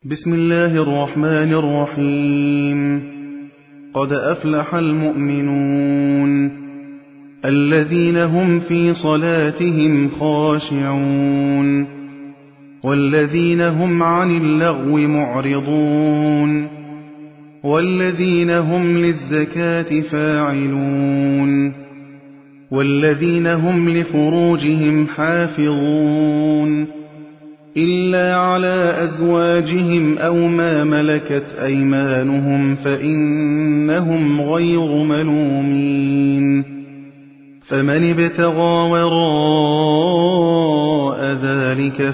بسم الله الرحمن الرحيم. قد أفلح المؤمنون الذين هم في صلاتهم خاشعون والذين هم عن اللغو معرضون والذين هم للزكاة فاعلون والذين هم لفروجهم حافظون إلا على أزواجهم أو ما ملكت أيمانهم فإنهم غير ملومين. فمن ابتغى وراء ذلك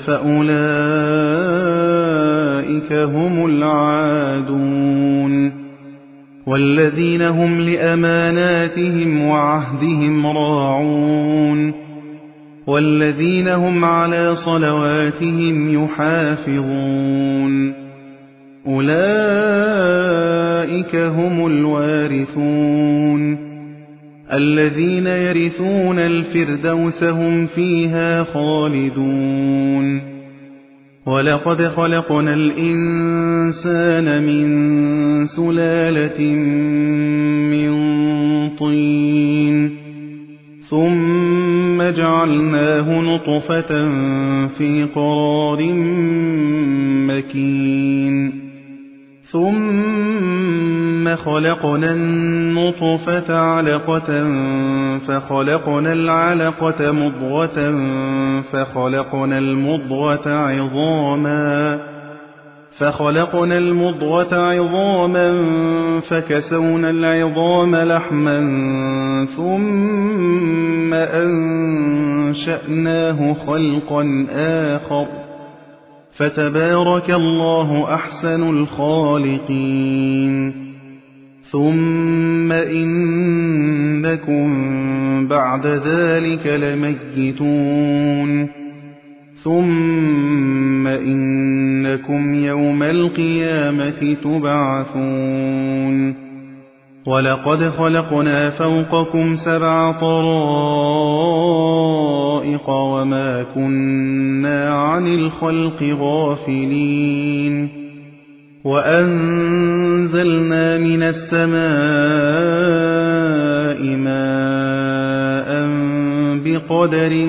فأولئك هم العادون والذين هم لأماناتهم وعهدهم راعون والذين هم على صلواتهم يحافظون أولئك هم الوارثون الذين يرثون الفردوس هم فيها خالدون. ولقد خلقنا الإنسان من سلالة من طين ثم جعلناه نطفة في قرار مكين ثم خلقنا النطفة علقة فخلقنا العلقة مضغة فخلقنا المضغة عظاما فكسونا العظام لحما ثم أنشأناه خلقا آخر فتبارك الله أحسن الخالقين. ثم إنكم بعد ذلك لميتون ثم إنكم يوم القيامة تبعثون. ولقد خلقنا فوقكم 7 طرائق وما كنا عن الخلق غافلين. وأنزلنا من السماء ماء بقدر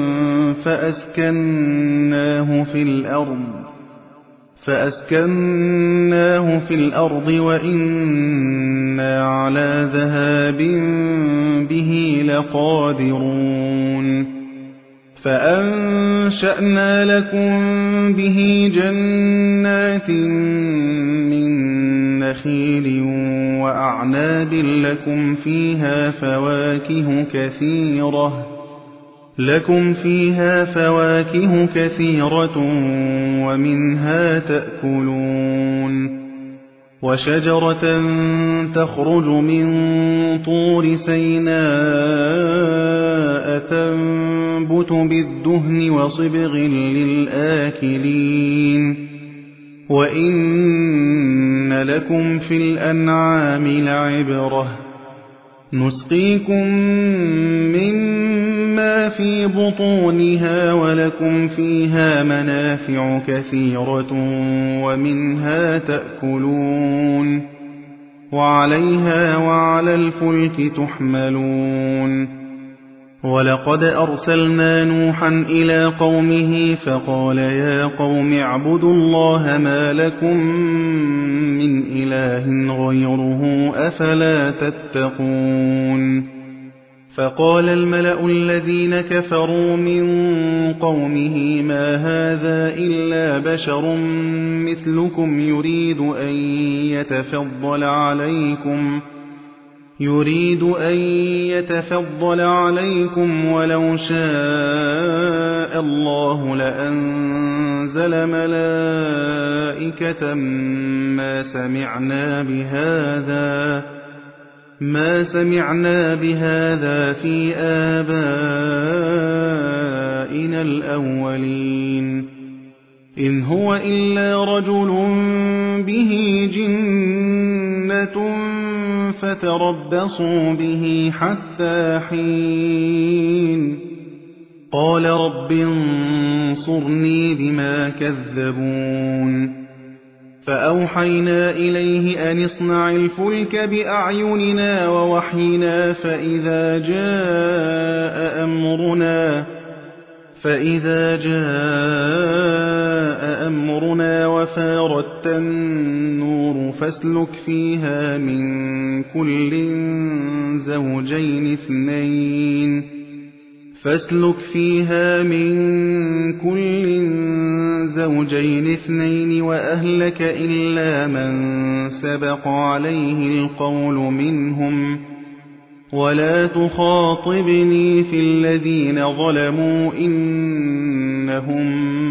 فأسكناه في الأرض وإنا على ذهاب به لقادرون. فأنشأنا لكم به جنات من نخيل وأعناب لكم فيها فواكه كثيرة ومنها تأكلون. وشجرة تخرج من طور سيناء تنبت بالدهن وصبغ للآكلين. وإن لكم في الأنعام لعبرة نسقيكم مما في بطونها ولكم فيها منافع كثيرة ومنها تأكلون وعليها وعلى الفلك تحملون. ولقد أرسلنا نوحا إلى قومه فقال يا قوم اعبدوا الله ما لكم من إله غيره أفلا تتقون. فقال الملأ الذين كفروا من قومه ما هذا إلا بشر مثلكم يريد أن يتفضل عليكم ولو شاء الله لأنزل ملائكة ما سمعنا بهذا في آبائنا الأولين إن هو إلا رجل به جنة فتربصوا به حتى حين. قال رب انصرني بما كذبون فأوحينا إليه أن اصنع الفلك بأعيننا ووحينا فإذا جاء أمرنا وفاردت النور فاسلك فيها من كل زوجين اثنين وأهلك إلا من سبق عليه القول منهم ولا تخاطبني في الذين ظلموا إنهم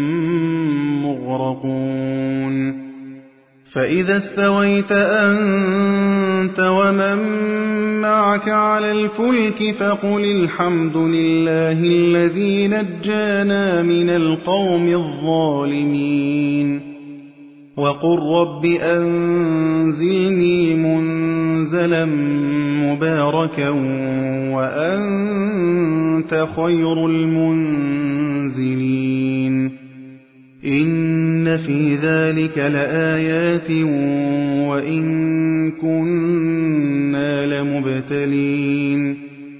مغرقون فإذا استويت أنت ومن معك على الفلك فقل الحمد لله الذي نجانا من القوم الظالمين وقل رب أنزلني منزلا مباركا وأنت خير المنزلين إن في ذلك لآيات وإن كنا لمبتلين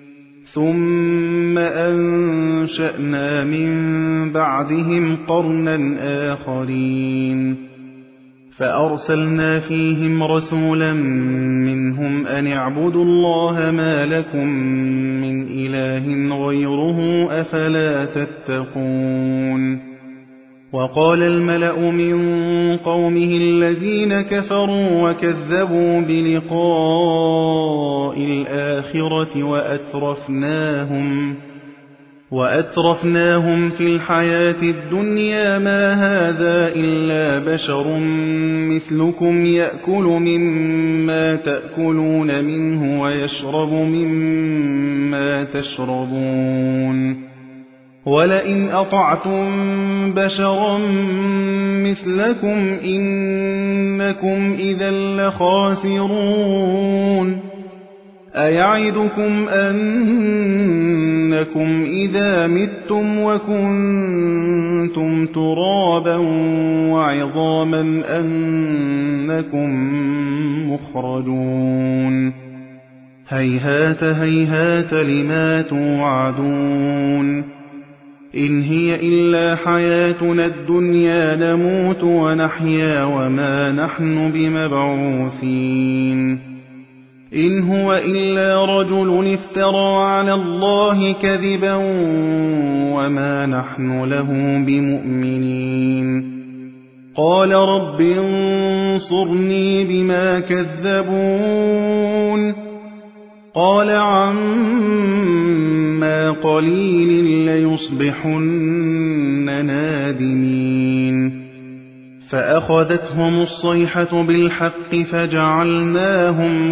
ثم أنشأنا من بعدهم قرنا آخرين فأرسلنا فيهم رسولا منهم أن اعبدوا الله ما لكم من إله غيره أفلا تتقون وقال الملأ من قومه الذين كفروا وكذبوا بلقاء الآخرة وأترفناهم في الحياة الدنيا ما هذا إلا بشر مثلكم يأكل مما تأكلون منه ويشرب مما تشربون ولئن أطعتم بشرا مثلكم إنكم إذا لخاسرون أيعدكم أنكم إذا متم وكنتم ترابا وعظاما أنكم مخرجون هيهات هيهات لما توعدون إن هي إلا حياتنا الدنيا نموت ونحيا وما نحن بمبعوثين إن هو إلا رجل افترى على الله كذبا وما نحن له بمؤمنين قال رب انصرني بما كذبون قال عما قليل ليصبحن نادمين فأخذتهم الصيحة بالحق فجعلناهم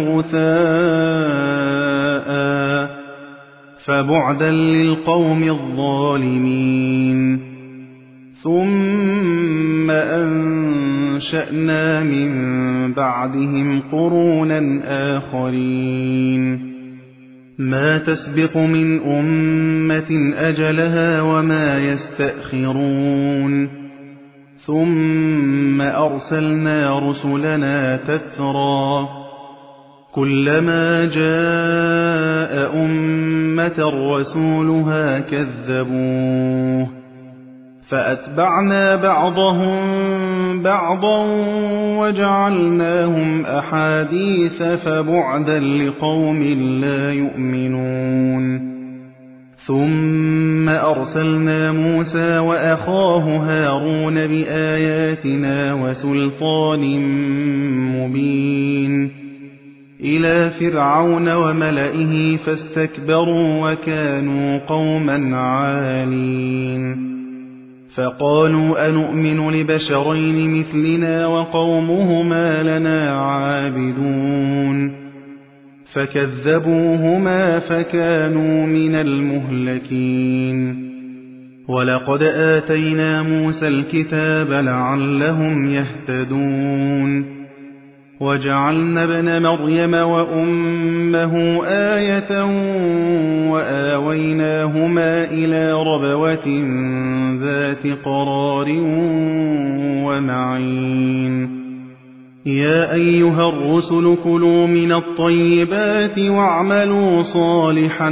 غثاء فبعدا للقوم الظالمين ثم أنشأنا من بعدهم قرونا آخرين ما تسبق من أمة أجلها وما يستأخرون ثم أرسلنا رسلنا تترى كلما جاء أمة رسولها كذبوه فأتبعنا بعضهم بعضا وجعلناهم أحاديث فبعدا لقوم لا يؤمنون ثم أرسلنا موسى وأخاه هارون بآياتنا وسلطان مبين إلى فرعون وملئه فاستكبروا وكانوا قوما عالين فقالوا أنؤمن لبشرين مثلنا وقومهما لنا عابدون فكذبوهما فكانوا من المهلكين ولقد آتينا موسى الكتاب لعلهم يهتدون وجعلنا ابن مريم وأمه آية وآويناهما إلى ربوة ذات قرار ومعين يا أيها الرسل كلوا من الطيبات واعملوا صالحا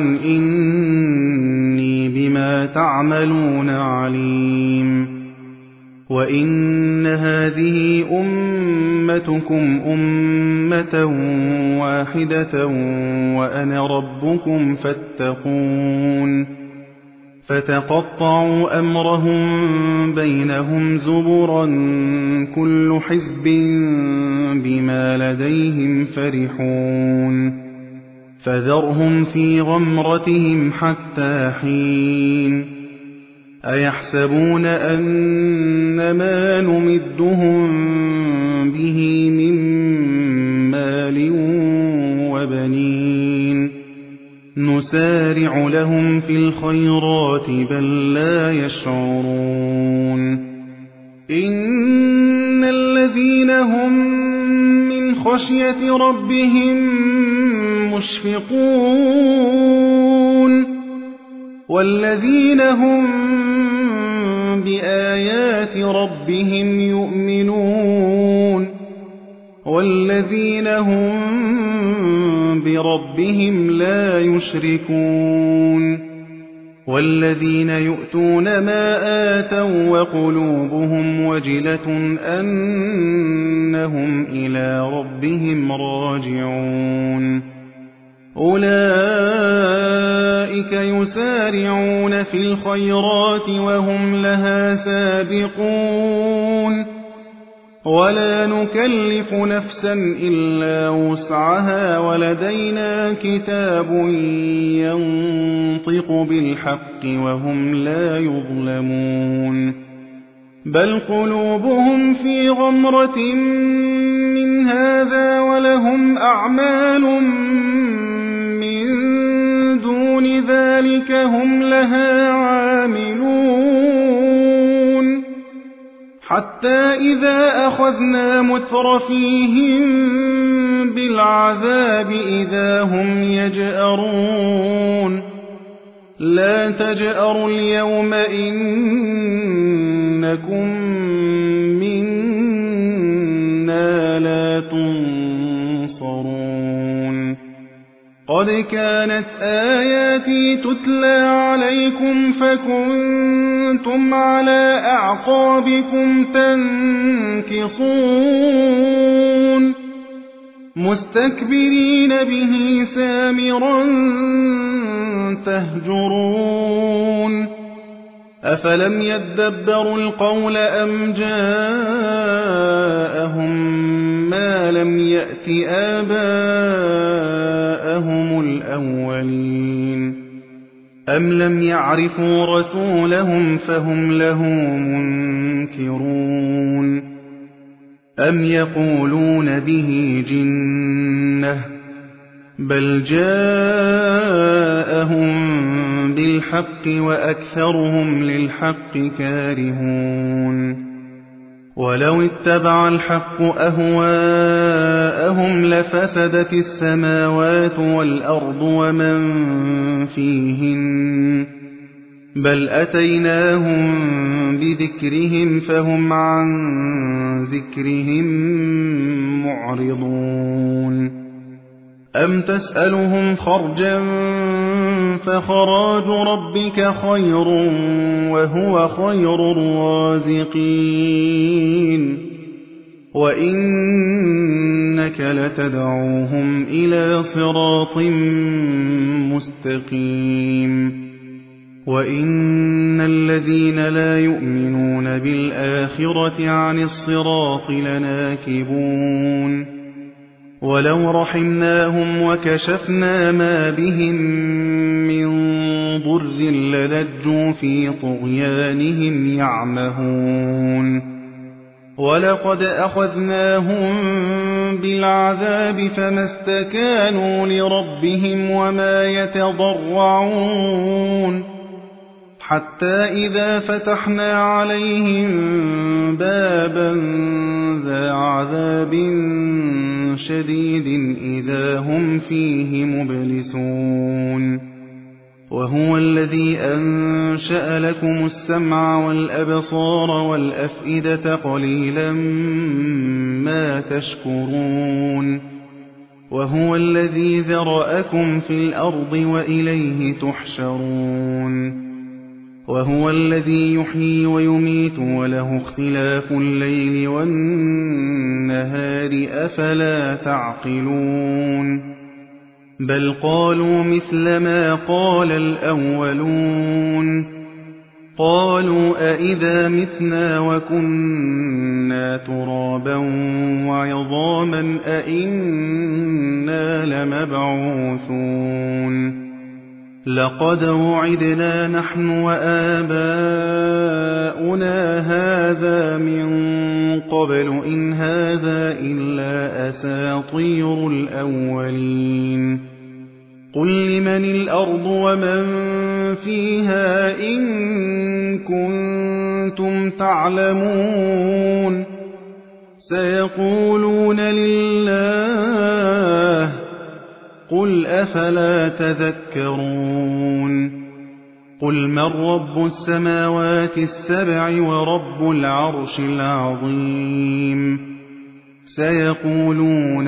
إني بما تعملون عليم وإن هذه أمتكم أمة واحدة وأنا ربكم فاتقون فتقطعوا أمرهم بينهم زبرا كل حزب بما لديهم فرحون فذرهم في غمرتهم حتى حين أيحسبون أن ما نمدهم به من مال وبنين نسارع لهم في الخيرات بل لا يشعرون إن الذين هم من خشية ربهم مشفقون والذين هم بآيات ربهم يؤمنون والذين هم بربهم لا يشركون والذين يؤتون ما آتوا وقلوبهم وجلة أنهم إلى ربهم راجعون أولئك يسارعون في الخيرات وهم لها سابقون ولا نكلف نفسا إلا وسعها ولدينا كتاب ينطق بالحق وهم لا يظلمون بل قلوبهم في غمرة من هذا ولهم أعمال من دون ذلك هم لها عاملون حتى إذا أخذنا مترفيهم بالعذاب إذا هم يجأرون لا تجأروا اليوم إنكم منا لا تنصرون قد كانت آياتي تتلى عليكم فكنتم على أعقابكم تنكصون مستكبرين به سامرا تهجرون أفلم يدبروا القول أم جاءهم ما لم يأت آباءهم الأولين أم لم يعرفوا رسولهم فهم له منكرون أم يقولون به جنة بل جاءهم بالحق وأكثرهم للحق كارهون ولو اتبع الحق أهواءهم لفسدت السماوات والأرض ومن فيهن بل أتيناهم بذكرهم فهم عن ذكرهم معرضون أم تسألهم خرجا فخراج ربك خير وهو خير الرازقين وإنك لتدعوهم إلى صراط مستقيم وإن الذين لا يؤمنون بالآخرة عن الصراط لناكبون ولو رحمناهم وكشفنا ما بهم من ضر للجوا في طغيانهم يعمهون ولقد أخذناهم بالعذاب فما استكانوا لربهم وما يتضرعون حتى إذا فتحنا عليهم بابا ذا عذاب شديد إذا هم فيه مبلسون وهو الذي أنشأ لكم السمع والأبصار والأفئدة قليلا ما تشكرون وهو الذي ذرأكم في الأرض وإليه تحشرون وهو الذي يحيي ويميت وله اختلاف الليل والنهار أفلا تعقلون بل قالوا مثل ما قال الأولون قالوا أئذا متنا وكنا ترابا وعظاما أئنا لمبعوثون لقد وعدنا نحن وآباؤنا هذا من قبل إن هذا إلا أساطير الأولين قل لمن الأرض ومن فيها إن كنتم تعلمون سيقولون لله قل أفلا تذكرون قل من رب السماوات السبع ورب العرش العظيم سيقولون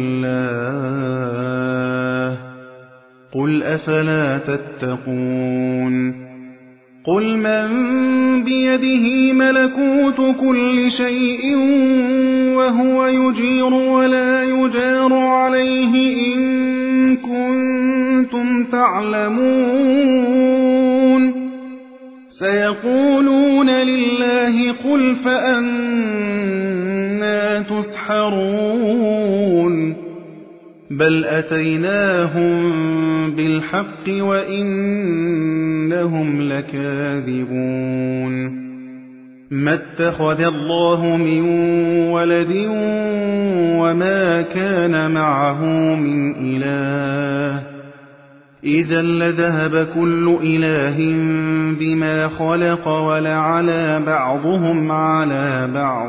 لله قل أفلا تتقون قل من بيده ملكوت كل شيء وهو يجير ولا يجار عليه إن كنتم تعلمون سيقولون لله قل فأنى تسحرون بل أتيناهم بالحق وإنهم لكاذبون ما اتخذ الله من ولد وما كان معه من إله إذا لذهب كل إله بما خلق ولعلى بعضهم على بعض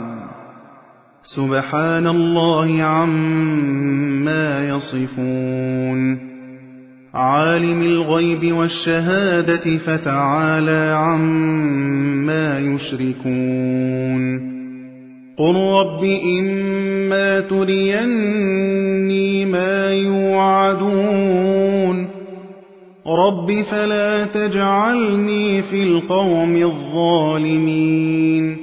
سبحان الله عما يصفون عالم الغيب والشهادة فتعالى عما يشركون قل رب إما تريني ما يوعدون رب فلا تجعلني في القوم الظالمين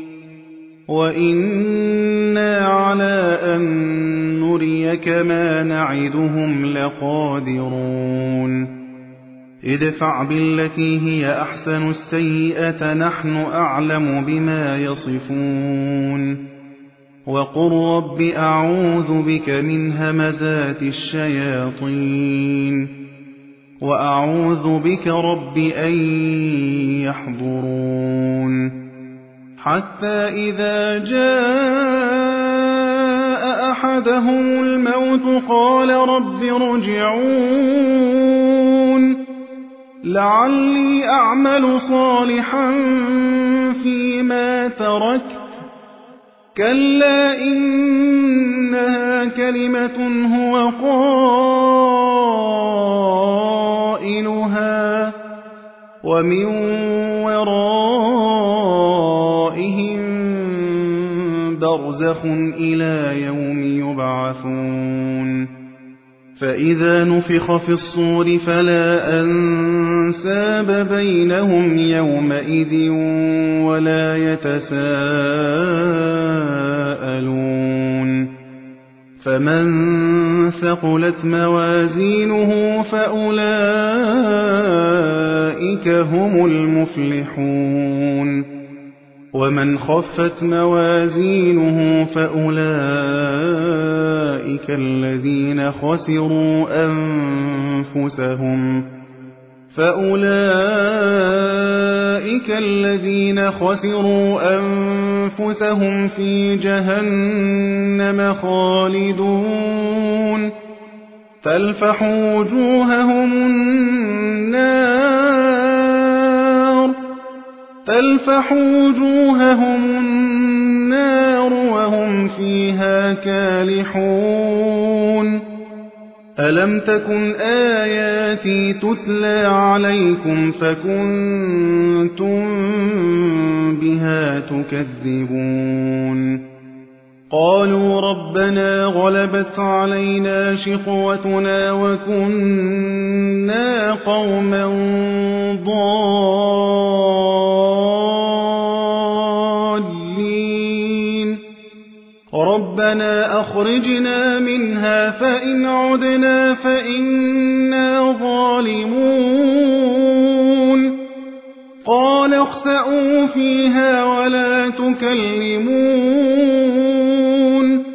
وإنا على أن نريك ما نعدهم لقادرون ادفع بالتي هي أحسن السيئة نحن أعلم بما يصفون وقل رب أعوذ بك من همزات الشياطين وأعوذ بك رب أن يحضرون حتى إذا جاء أحدهم الموت قال رب ارجعون لعلي أعمل صالحا فيما تركت كلا إنها كلمة هو قائلها ومن ورائهم برزخ إلى يوم يبعثون فإذا نفخ في الصور فلا أنساب بينهم يومئذ ولا يتساءلون فمن ثقلت موازينه فأولئك هم المفلحون ومن خفت موازينه فأولئك الذين خسروا أنفسهم في جهنم خالدون تلفح وجوههم النار وهم فيها كالحون أَلَمْ تَكُنْ آيَاتِي تُتْلَىٰ عَلَيْكُمْ فَكُنتُم بِهَا تُكَذِّبُونَ قَالُوا رَبَّنَا غَلَبَتْ عَلَيْنَا شِقْوَتُنَا وَكُنَّا قَوْمًا ضَالِّينَ رَبَّنَا أَخْرِجْنَا مِنْهَا فَإِنْ عُدْنَا فَإِنَّا ظَالِمُونَ قَالَ اخْسَئُوا فِيهَا وَلَا تُكَلِّمُونِ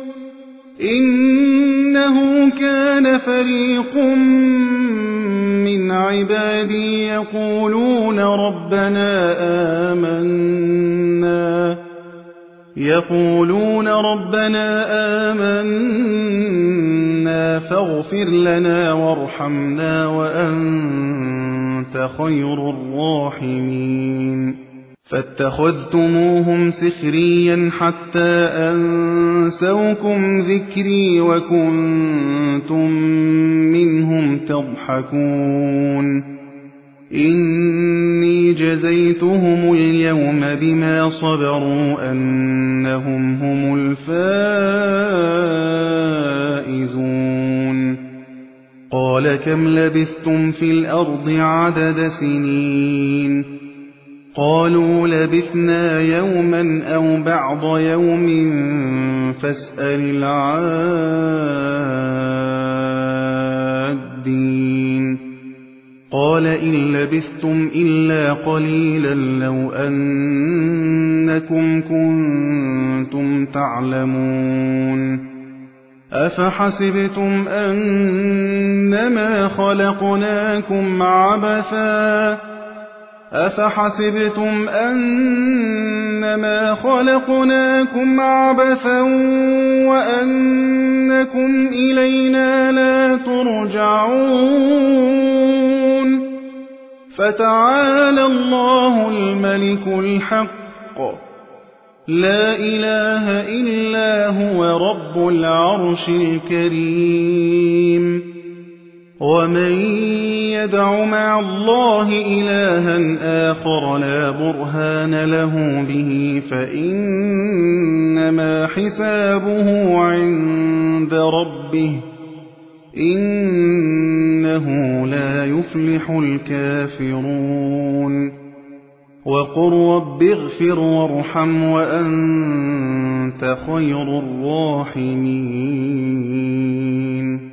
إِنَّهُ كَانَ فَرِيقٌ مِّنْ عِبَادِي يَقُولُونَ رَبَّنَا آمَنَّا فاغْفِرْ لَنَا وَارْحَمْنَا وَأَنتَ خَيْرُ الرَّاحِمِينَ فَاتَّخَذْتُمُوهُمْ سِخْرِيًّا حَتَّىٰ أَنسَوْكُمْ ذِكْرِي وَكُنتُم مِّنْهُمْ تَضْحَكُونَ إِنِّي جَزَيْتُهُمُ الْيَوْمَ بِمَا صَبَرُوا أَنَّهُمْ هُمُ الْفَائِزُونَ قَالَ كَمْ لَبِثْتُمْ فِي الْأَرْضِ عَدَدَ سِنِينَ قَالُوا لَبِثْنَا يَوْمًا أَوْ بَعْضَ يَوْمٍ فَاسْأَلِ الْعَادِّينَ قَالَ إِن لَّبِثْتُمْ إِلَّا قَلِيلًا لَّوْ أَنَّكُمْ كُنتُمْ تَعْلَمُونَ أَفَحَسِبْتُمْ أَنَّمَا خَلَقْنَاكُمْ عَبَثًا وَأَنَّكُمْ إِلَيْنَا لَا تُرْجَعُونَ فَتَعَالَى اللَّهُ الْمَلِكُ الْحَقُّ لَا إِلَٰهَ إِلَّا هُوَ رَبُّ الْعَرْشِ الْكَرِيمِ وَمَن يَدْعُ مَعَ اللَّهِ إِلَٰهًا آخَرَ لَا بُرْهَانَ لَهُ بِهِ فَإِنَّمَا حِسَابُهُ عِندَ رَبِّهِ إِنَّهُ لَا يُفْلِحُ الْكَافِرُونَ وَقُل رَّبِّ اغْفِرْ وَارْحَمْ وَأَنتَ خَيْرُ الرَّاحِمِينَ